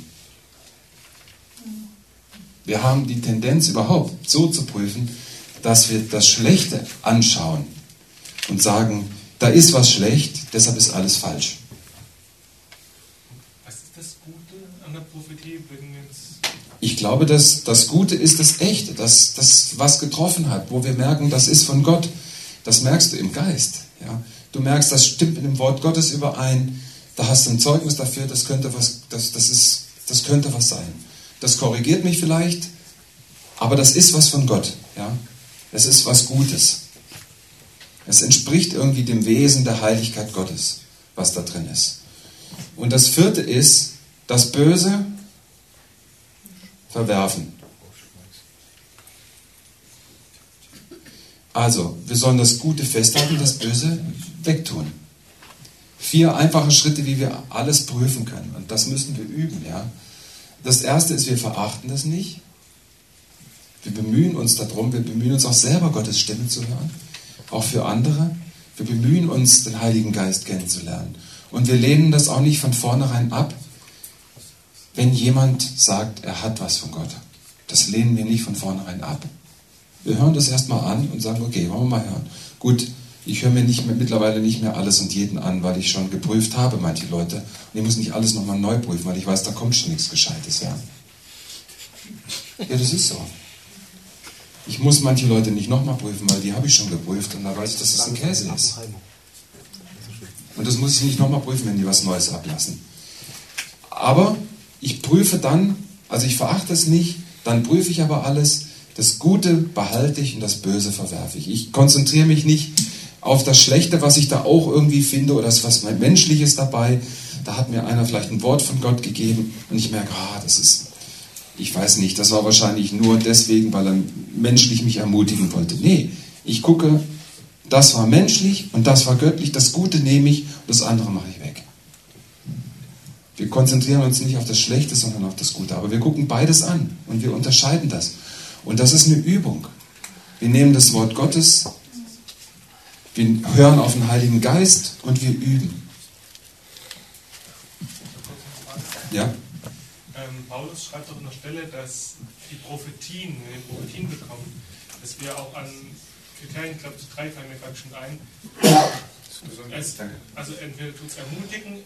S1: Wir haben die Tendenz, überhaupt so zu prüfen, dass wir das Schlechte anschauen und sagen, da ist was schlecht, deshalb ist alles falsch.
S2: Was ist das Gute an der Prophetie?
S1: Ich glaube, dass das Gute ist das Echte, das was getroffen hat, wo wir merken, das ist von Gott. Das merkst du im Geist. Ja? Du merkst, das stimmt mit dem Wort Gottes überein. Da hast du ein Zeugnis dafür, das könnte was sein. Das korrigiert mich vielleicht, aber das ist was von Gott. Ja? Es ist was Gutes. Es entspricht irgendwie dem Wesen der Heiligkeit Gottes, was da drin ist. Und das Vierte ist, das Böse verwerfen. Also, wir sollen das Gute festhalten, das Böse wegtun. 4 einfache Schritte, wie wir alles prüfen können. Und das müssen wir üben. Ja? Das Erste ist, wir verachten das nicht. Wir bemühen uns darum, wir bemühen uns auch selber, Gottes Stimme zu hören. Auch für andere. Wir bemühen uns, den Heiligen Geist kennenzulernen. Und wir lehnen das auch nicht von vornherein ab, wenn jemand sagt, er hat was von Gott. Das lehnen wir nicht von vornherein ab. Wir hören das erstmal an und sagen, okay, wollen wir mal hören. Gut, ich höre mir mittlerweile nicht mehr alles und jeden an, weil ich schon geprüft habe, manche Leute. Und ich muss nicht alles nochmal neu prüfen, weil ich weiß, da kommt schon nichts Gescheites. Ja, das ist so. Ich muss manche Leute nicht nochmal prüfen, weil die habe ich schon geprüft und da weiß ich, dass das ein Käse ist. Und das muss ich nicht nochmal prüfen, wenn die was Neues ablassen. Aber ich prüfe dann, also ich verachte es nicht, dann prüfe ich aber alles. Das Gute behalte ich und das Böse verwerfe ich. Ich konzentriere mich nicht auf das Schlechte, was ich da auch irgendwie finde oder das, was Menschliches dabei. Da hat mir einer vielleicht ein Wort von Gott gegeben und ich merke, das ist, ich weiß nicht, das war wahrscheinlich nur deswegen, weil er menschlich mich ermutigen wollte. Nee, ich gucke, Das war menschlich und das war göttlich. Das Gute nehme ich und das andere mache ich weg. Wir konzentrieren uns nicht auf das Schlechte, sondern auf das Gute. Aber wir gucken beides an und wir unterscheiden das. Und das ist eine Übung. Wir nehmen das Wort Gottes, wir hören auf den Heiligen Geist und wir üben. Ja?
S6: Paulus schreibt doch an der Stelle, dass die Prophetien, wenn wir Prophetien bekommen, dass wir auch an Kriterien, ich glaube, 3 fallen mir gerade schon ein. Also entweder tut es ermutigen,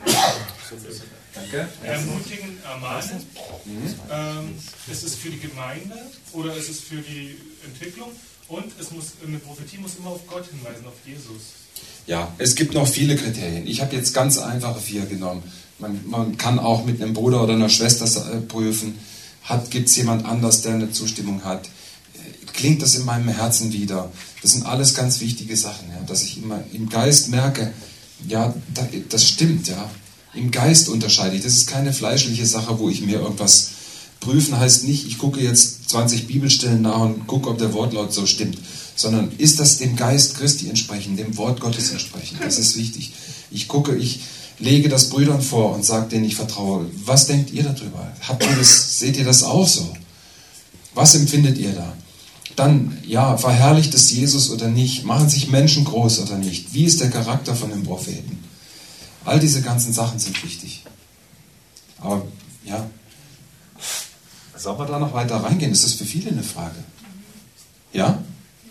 S6: ermahnen. Ist es für die Gemeinde oder ist es für die Entwicklung? Und eine Prophetie muss immer auf Gott hinweisen, auf Jesus.
S1: Ja, es gibt noch viele Kriterien. Ich habe jetzt ganz einfache 4 genommen. Man kann auch mit einem Bruder oder einer Schwester prüfen, gibt es jemand anders, der eine Zustimmung hat? Klingt das in meinem Herzen wieder? Das sind alles ganz wichtige Sachen, ja, dass ich immer im Geist merke, ja, das stimmt, ja. Im Geist unterscheide ich. Das ist keine fleischliche Sache, wo ich mir irgendwas prüfen heißt nicht, ich gucke jetzt 20 Bibelstellen nach und gucke, ob der Wortlaut so stimmt, sondern ist das dem Geist Christi entsprechend, dem Wort Gottes entsprechend? Das ist wichtig. Ich lege das Brüdern vor und sage denen, ich vertraue. Was denkt ihr darüber? Seht ihr das auch so? Was empfindet ihr da? Dann, ja, verherrlicht es Jesus oder nicht? Machen sich Menschen groß oder nicht? Wie ist der Charakter von den Propheten? All diese ganzen Sachen sind wichtig. Aber, ja, sollen wir da noch weiter reingehen? Ist das für viele eine Frage? Ja?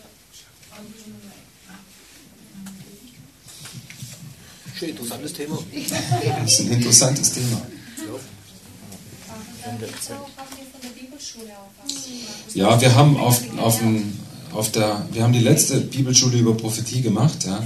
S4: Schön interessantes Thema.
S1: Das ist ein interessantes Thema. Ja, wir haben wir haben die letzte Bibelschule über Prophetie gemacht. Ja.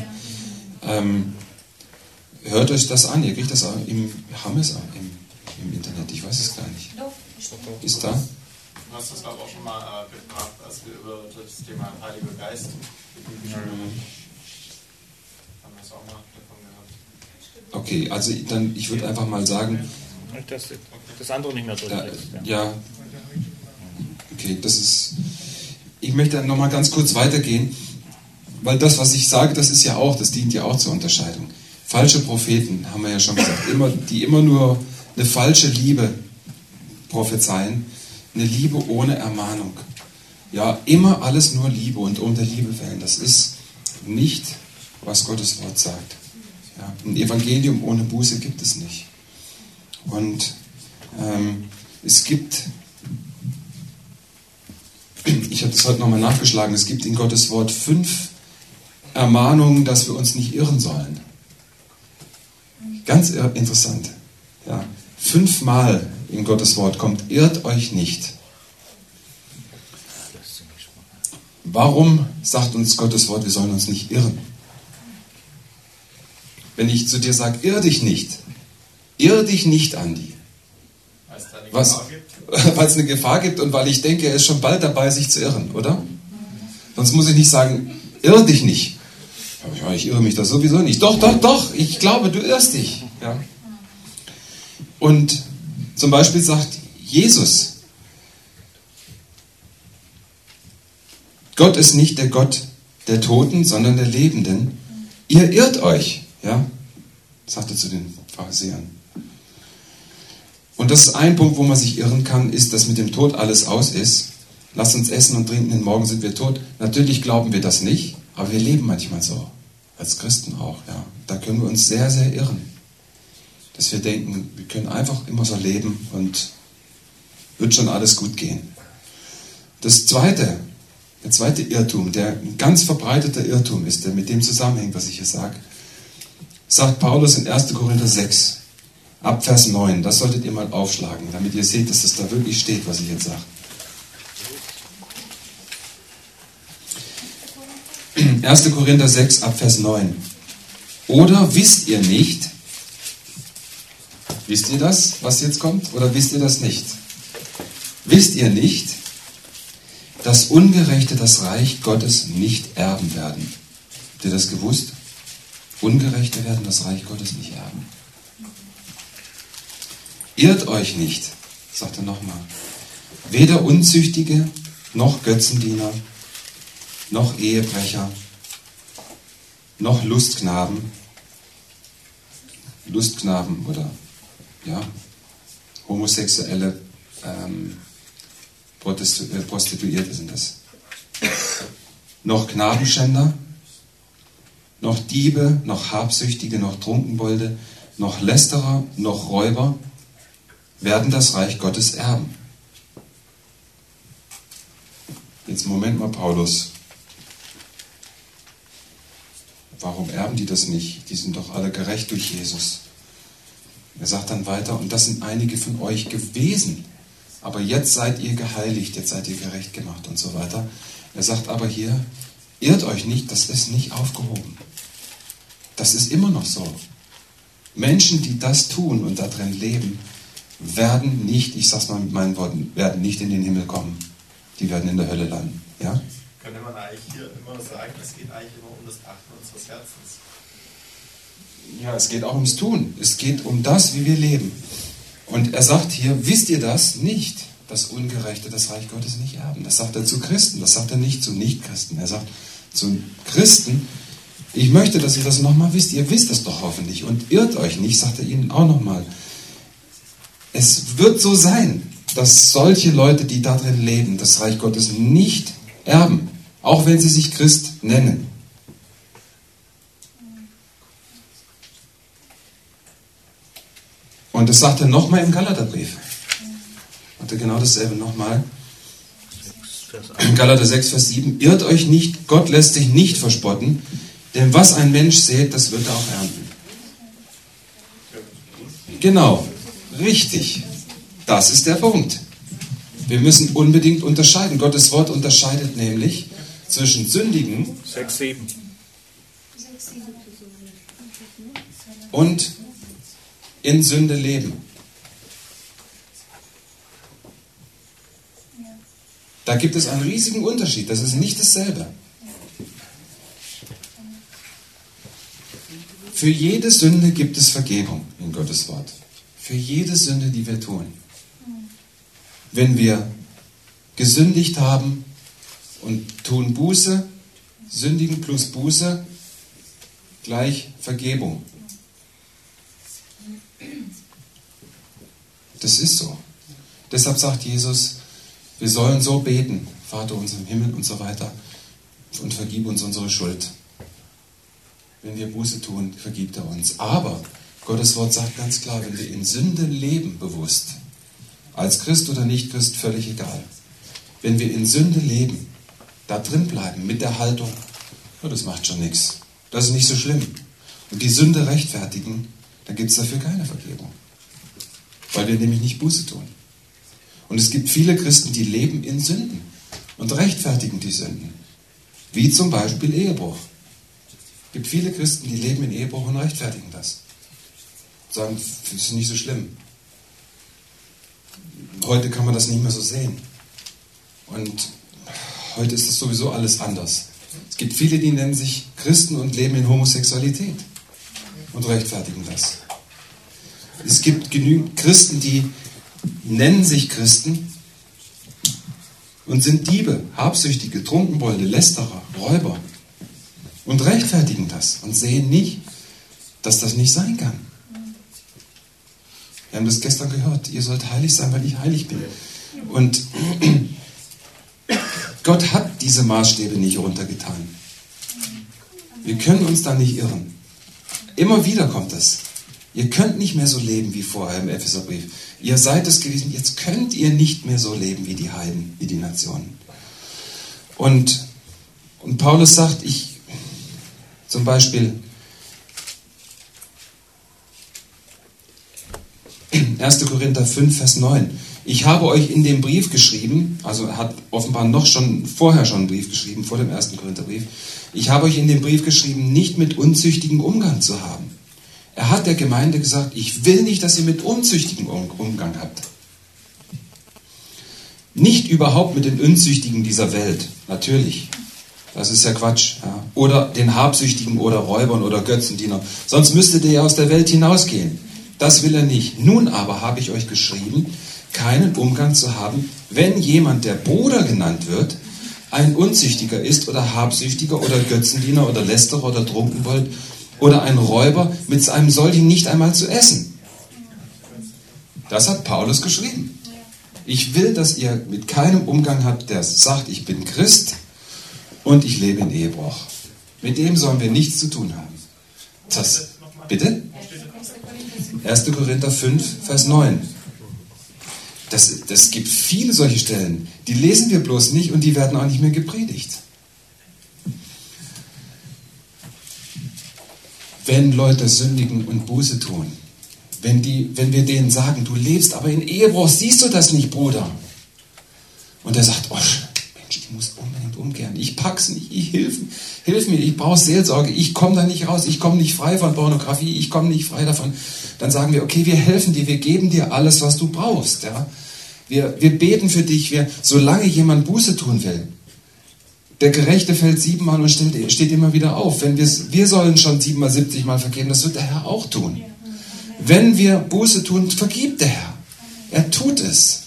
S1: Hört euch das an. Ihr kriegt das auch im Internet. Ich weiß es gar nicht. Ist da?
S2: Du hast das, glaube ich, auch schon mal gebracht, als wir über das Thema Heiliger Geist die Bibelschule haben wir es auch mal davon gehabt.
S1: Okay, also ich würde einfach mal sagen...
S3: Das andere nicht mehr so.
S1: Ja. Okay, ich möchte dann nochmal ganz kurz weitergehen, weil das, was ich sage, das dient ja auch zur Unterscheidung. Falsche Propheten, haben wir ja schon gesagt, die immer nur eine falsche Liebe prophezeien, eine Liebe ohne Ermahnung. Ja, immer alles nur Liebe und um der Liebe willen. Das ist nicht, was Gottes Wort sagt. Ja, ein Evangelium ohne Buße gibt es nicht. Und es gibt, ich habe das heute nochmal nachgeschlagen, es gibt in Gottes Wort 5 Ermahnungen, dass wir uns nicht irren sollen. Ganz interessant. Ja, 5-mal in Gottes Wort kommt, irrt euch nicht. Warum sagt uns Gottes Wort, wir sollen uns nicht irren? Wenn ich zu dir sage, irr dich nicht, Andi. Weil es eine Gefahr gibt und weil ich denke, er ist schon bald dabei, sich zu irren, oder? Sonst muss ich nicht sagen, irr dich nicht. Ja, ich irre mich da sowieso nicht. Doch, ich glaube, du irrst dich. Ja. Und zum Beispiel sagt Jesus, Gott ist nicht der Gott der Toten, sondern der Lebenden. Ihr irrt euch, ja, sagt er zu den Pharisäern. Und das ist ein Punkt, wo man sich irren kann, ist, dass mit dem Tod alles aus ist. Lasst uns essen und trinken, denn morgen sind wir tot. Natürlich glauben wir das nicht, aber wir leben manchmal so. Als Christen auch, ja. Da können wir uns sehr, sehr irren. Dass wir denken, wir können einfach immer so leben und wird schon alles gut gehen. Der zweite Irrtum, der ein ganz verbreiteter Irrtum ist, der mit dem zusammenhängt, was ich hier sage, sagt Paulus in 1. Korinther 6, ab Vers 9. Das solltet ihr mal aufschlagen, damit ihr seht, dass das da wirklich steht, was ich jetzt sage. 1. Korinther 6, ab Vers 9. Oder wisst ihr nicht, wisst ihr das, was jetzt kommt, oder wisst ihr das nicht? Wisst ihr nicht, dass Ungerechte das Reich Gottes nicht erben werden? Habt ihr das gewusst? Ungerechte werden das Reich Gottes nicht erben. Irrt euch nicht, sagt er nochmal. Weder Unzüchtige, noch Götzendiener, noch Ehebrecher, noch Lustknaben oder ja, homosexuelle Prostituierte sind das. Noch Knabenschänder, noch Diebe, noch Habsüchtige, noch Trunkenbolde, noch Lästerer, noch Räuber werden das Reich Gottes erben. Jetzt Moment mal, Paulus. Warum erben die das nicht? Die sind doch alle gerecht durch Jesus. Er sagt dann weiter, und das sind einige von euch gewesen. Aber jetzt seid ihr geheiligt, jetzt seid ihr gerecht gemacht und so weiter. Er sagt aber hier, irrt euch nicht, das ist nicht aufgehoben. Das ist immer noch so. Menschen, die das tun und da drin leben, werden nicht, ich sag's mal mit meinen Worten, werden nicht in den Himmel kommen. Die werden in der Hölle landen. Ja?
S2: Könnte man eigentlich hier immer sagen, es geht eigentlich immer um das Achten unseres Herzens.
S1: Ja, es geht auch ums Tun. Es geht um das, wie wir leben. Und er sagt hier, wisst ihr das nicht, dass Ungerechte das Reich Gottes nicht erben? Das sagt er zu Christen, das sagt er nicht zu Nichtchristen. Er sagt zu Christen, ich möchte, dass ihr das nochmal wisst. Ihr wisst das doch hoffentlich und irrt euch nicht, sagt er ihnen auch nochmal. Es wird so sein, dass solche Leute, die darin leben, das Reich Gottes nicht erben, auch wenn sie sich Christ nennen. Und das sagt er nochmal im Galaterbrief. Hat er genau dasselbe nochmal. Galater 6, Vers 7. Irrt euch nicht, Gott lässt sich nicht verspotten, denn was ein Mensch sät, das wird er auch ernten. Genau, richtig. Das ist der Punkt. Wir müssen unbedingt unterscheiden. Gottes Wort unterscheidet nämlich zwischen Sündigen
S3: 6, 7.
S1: und in Sünde leben. Da gibt es einen riesigen Unterschied. Das ist nicht dasselbe. Für jede Sünde gibt es Vergebung in Gottes Wort. Für jede Sünde, die wir tun. Wenn wir gesündigt haben und tun Buße, sündigen plus Buße gleich Vergebung. Das ist so. Deshalb sagt Jesus, wir sollen so beten, Vater unser im Himmel und so weiter, und vergib uns unsere Schuld. Wenn wir Buße tun, vergibt er uns. Aber Gottes Wort sagt ganz klar, wenn wir in Sünde leben, bewusst, als Christ oder nicht Christ, völlig egal. Wenn wir in Sünde leben, da drin bleiben, mit der Haltung, oh, das macht schon nichts, das ist nicht so schlimm, und die Sünde rechtfertigen, dann gibt es dafür keine Vergebung. Weil wir nämlich nicht Buße tun. Und es gibt viele Christen, die leben in Sünden und rechtfertigen die Sünden. Wie zum Beispiel Ehebruch. Es gibt viele Christen, die leben in Ehebruch und rechtfertigen das. Sagen, das ist nicht so schlimm. Heute kann man das nicht mehr so sehen. Und heute ist das sowieso alles anders. Es gibt viele, die nennen sich Christen und leben in Homosexualität und rechtfertigen das. Es gibt genügend Christen, die nennen sich Christen und sind Diebe, Habsüchtige, Trunkenbolde, Lästerer, Räuber und rechtfertigen das und sehen nicht, dass das nicht sein kann. Wir haben das gestern gehört, ihr sollt heilig sein, weil ich heilig bin. Und Gott hat diese Maßstäbe nicht runtergetan. Wir können uns da nicht irren. Immer wieder kommt das. Ihr könnt nicht mehr so leben wie vorher im Epheserbrief. Ihr seid es gewesen, jetzt könnt ihr nicht mehr so leben wie die Heiden, wie die Nationen. Und Paulus sagt, zum Beispiel 1. Korinther 5, Vers 9. Ich habe euch in dem Brief geschrieben, also er hat offenbar vorher schon einen Brief geschrieben, vor dem 1. Korintherbrief. Ich habe euch in dem Brief geschrieben, nicht mit unzüchtigem Umgang zu haben. Er hat der Gemeinde gesagt, ich will nicht, dass ihr mit unzüchtigem Umgang habt. Nicht überhaupt mit den Unzüchtigen dieser Welt, natürlich. Das ist ja Quatsch. Ja. Oder den Habsüchtigen oder Räubern oder Götzendienern. Sonst müsstet ihr ja aus der Welt hinausgehen. Das will er nicht. Nun aber habe ich euch geschrieben, keinen Umgang zu haben, wenn jemand der Bruder genannt wird, ein Unzüchtiger ist oder Habsüchtiger oder Götzendiener oder Lästerer oder Trunkenbold oder ein Räuber, mit einem solchen nicht einmal zu essen. Das hat Paulus geschrieben. Ich will, dass ihr mit keinem Umgang habt, der sagt, ich bin Christ und ich lebe in Ehebruch. Mit dem sollen wir nichts zu tun haben. Das, bitte? 1. Korinther 5, Vers 9. Das gibt viele solche Stellen. Die lesen wir bloß nicht und die werden auch nicht mehr gepredigt. Wenn Leute sündigen und Buße tun, wenn wir denen sagen, du lebst aber in Ehebruch, siehst du das nicht, Bruder? Und er sagt, oh Mensch, ich muss unbedingt umkehren, ich pack's nicht, hilf mir, ich brauche Seelsorge, ich komme da nicht raus, ich komme nicht frei von Pornografie, ich komme nicht frei davon. Dann sagen wir, okay, wir helfen dir, wir geben dir alles, was du brauchst. Ja? Wir beten für dich, solange jemand Buße tun will. Der Gerechte fällt 7-mal und steht immer wieder auf. Wir sollen schon 7-mal, 70-mal vergeben, das wird der Herr auch tun. Wenn wir Buße tun, vergibt der Herr. Er tut es.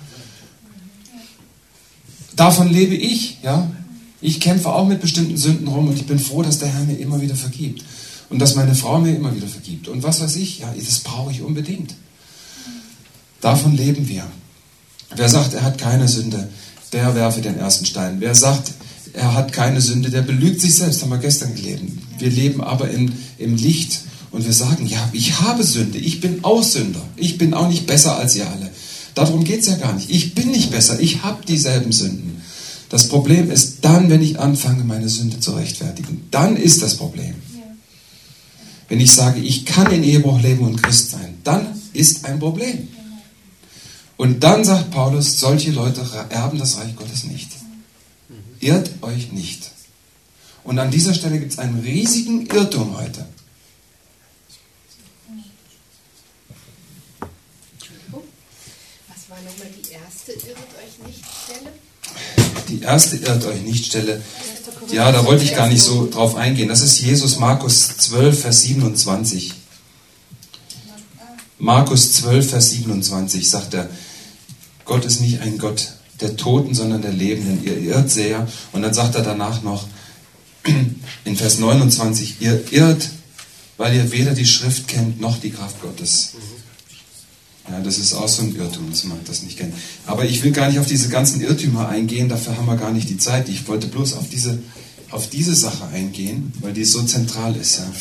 S1: Davon lebe ich. Ja? Ich kämpfe auch mit bestimmten Sünden rum und ich bin froh, dass der Herr mir immer wieder vergibt. Und dass meine Frau mir immer wieder vergibt. Und was weiß ich, ja, das brauche ich unbedingt. Davon leben wir. Wer sagt, er hat keine Sünde, der werfe den ersten Stein. Wer sagt, er hat keine Sünde, der belügt sich selbst, haben wir gestern gelebt. Wir leben aber im Licht und wir sagen, ja, ich habe Sünde, ich bin auch Sünder. Ich bin auch nicht besser als ihr alle. Darum geht es ja gar nicht. Ich bin nicht besser, ich habe dieselben Sünden. Das Problem ist dann, wenn ich anfange, meine Sünde zu rechtfertigen. Dann ist das Problem. Wenn ich sage, ich kann in Ehebruch leben und Christ sein, dann ist ein Problem. Und dann sagt Paulus, solche Leute erben das Reich Gottes nicht. Irrt euch nicht. Und an dieser Stelle gibt es einen riesigen Irrtum heute.
S7: Was war nochmal die erste Irrt euch nicht Stelle?
S1: Die erste Irrt euch nicht Stelle. Ja, da wollte ich gar nicht so drauf eingehen. Das ist Jesus, Markus 12, Vers 27. Markus 12, Vers 27 sagt er, Gott ist nicht ein Gott der Toten, sondern der Lebenden. Ihr irrt sehr. Und dann sagt er danach noch in Vers 29, ihr irrt, weil ihr weder die Schrift kennt, noch die Kraft Gottes. Ja, das ist auch so ein Irrtum, dass man das nicht kennt. Aber ich will gar nicht auf diese ganzen Irrtümer eingehen, dafür haben wir gar nicht die Zeit. Ich wollte bloß auf diese Sache eingehen, weil die so zentral ist. Ja.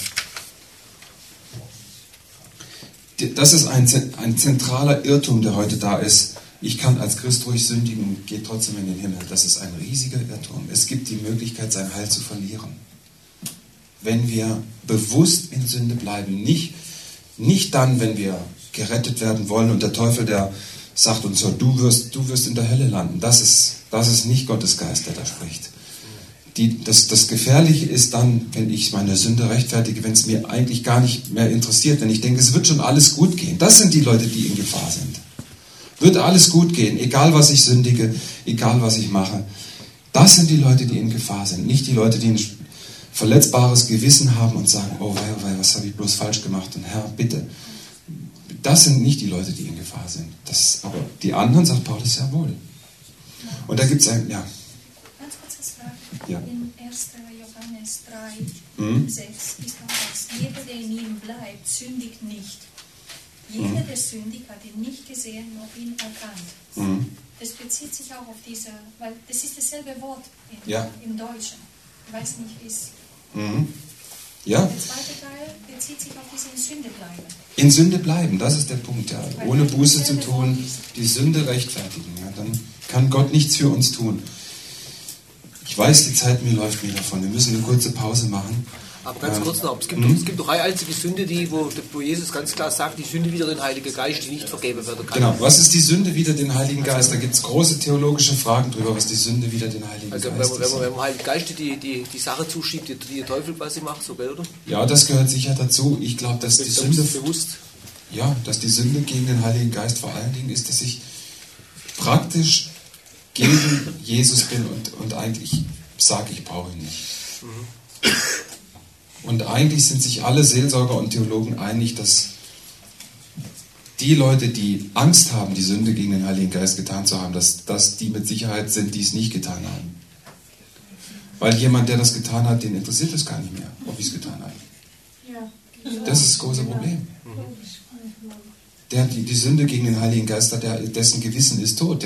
S1: Das ist ein zentraler Irrtum, der heute da ist. Ich kann als Christ ruhig sündigen und gehe trotzdem in den Himmel. Das ist ein riesiger Irrtum. Es gibt die Möglichkeit, sein Heil zu verlieren. Wenn wir bewusst in Sünde bleiben, nicht dann, wenn wir gerettet werden wollen und der Teufel, der sagt uns so, du wirst in der Hölle landen. Das ist nicht Gottes Geist, der da spricht. Das Gefährliche ist dann, wenn ich meine Sünde rechtfertige, wenn es mir eigentlich gar nicht mehr interessiert, wenn ich denke, es wird schon alles gut gehen. Das sind die Leute, die in Gefahr sind. Wird alles gut gehen, egal was ich sündige, egal was ich mache. Das sind die Leute, die in Gefahr sind. Nicht die Leute, die ein verletzbares Gewissen haben und sagen, oh wei, was habe ich bloß falsch gemacht und Herr, bitte. Das sind nicht die Leute, die in Gefahr sind. Aber die anderen, sagt Paulus, ja wohl. Und da gibt es ein, ja.
S5: Ganz kurze Frage.
S1: Ja.
S5: In 1. Johannes 3, 6 ist auch das, jeder, der in ihm bleibt, sündigt nicht. Jeder, der sündigt, hat ihn nicht gesehen noch ihn erkannt. Das bezieht sich auch auf diese, weil das ist dasselbe Wort im Deutschen. Ich weiß nicht, wie es...
S1: Ja.
S5: Der zweite Teil bezieht sich auf diese in Sünde bleiben.
S1: In Sünde bleiben, das ist der Punkt. Ja. Ohne Buße zu tun, die Sünde rechtfertigen. Ja. Dann kann Gott nichts für uns tun. Ich weiß, die Zeit läuft mir davon. Wir müssen eine kurze Pause machen.
S4: Aber ganz kurz noch, es gibt doch eine einzige Sünde, wo Jesus ganz klar sagt, die Sünde wider den Heiligen Geist, die nicht vergeben werden kann.
S1: Genau, was ist die Sünde wider den Heiligen Geist? Da gibt es große theologische Fragen drüber, was die Sünde wider den Heiligen Geist ist.
S4: Also wenn man dem Heiligen Geist die Sache zuschiebt, die der Teufel quasi macht, so, oder?
S1: Ja, das gehört sicher dazu. Ich glaube, dass die Sünde...
S4: bewusst.
S1: Ja, dass die Sünde gegen den Heiligen Geist vor allen Dingen ist, dass ich praktisch gegen Jesus bin und eigentlich sage, ich brauche ihn nicht. Und eigentlich sind sich alle Seelsorger und Theologen einig, dass die Leute, die Angst haben, die Sünde gegen den Heiligen Geist getan zu haben, dass die mit Sicherheit sind, die es nicht getan haben. Weil jemand, der das getan hat, den interessiert es gar nicht mehr, ob ich es getan habe. Das ist das große Problem. Der die Sünde gegen den Heiligen Geist hat, dessen Gewissen ist tot.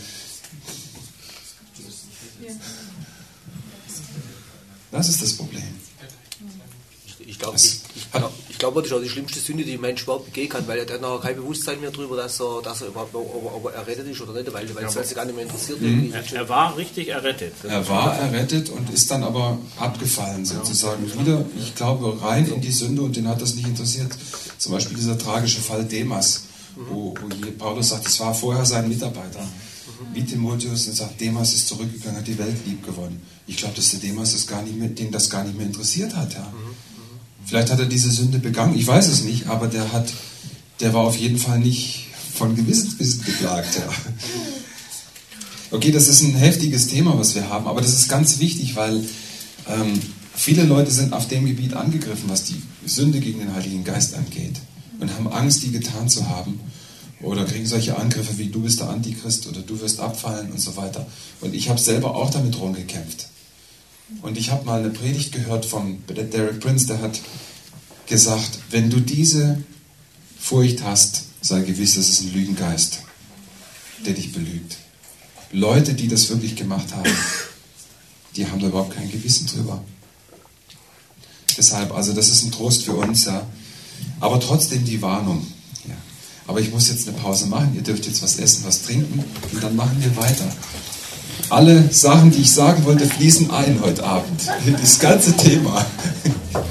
S1: Das ist das Problem.
S4: Ich glaube, das ist auch die schlimmste Sünde, die ein Mensch überhaupt begehen kann, weil er dann nachher kein Bewusstsein mehr darüber, dass er überhaupt ob er errettet ist oder nicht, weil es sich gar nicht mehr interessiert.
S3: Er war richtig errettet.
S1: Er war errettet und ist dann aber abgefallen sozusagen wieder, ich glaube, rein in die Sünde und den hat das nicht interessiert. Zum Beispiel dieser tragische Fall Demas, wo Paulus sagt, es war vorher sein Mitarbeiter, wie Timotheus, und sagt, Demas ist zurückgegangen, hat die Welt lieb gewonnen. Ich glaube, dass der Demas den das gar nicht mehr interessiert hat. Ja. Vielleicht hat er diese Sünde begangen, ich weiß es nicht, aber der war auf jeden Fall nicht von Gewissensbissen geplagt. Ja. Okay, das ist ein heftiges Thema, was wir haben, aber das ist ganz wichtig, weil viele Leute sind auf dem Gebiet angegriffen, was die Sünde gegen den Heiligen Geist angeht und haben Angst, die getan zu haben oder kriegen solche Angriffe wie du bist der Antichrist oder du wirst abfallen und so weiter. Und ich habe selber auch damit rumgekämpft. Und ich habe mal eine Predigt gehört von Derek Prince, der hat gesagt, wenn du diese Furcht hast, sei gewiss, das ist ein Lügengeist, der dich belügt. Leute, die das wirklich gemacht haben, die haben da überhaupt kein Gewissen drüber. Deshalb, also das ist ein Trost für uns, ja. Aber trotzdem die Warnung. Ja. Aber ich muss jetzt eine Pause machen, ihr dürft jetzt was essen, was trinken und dann machen wir weiter. Alle Sachen, die ich sagen wollte, fließen ein heute Abend in das ganze Thema.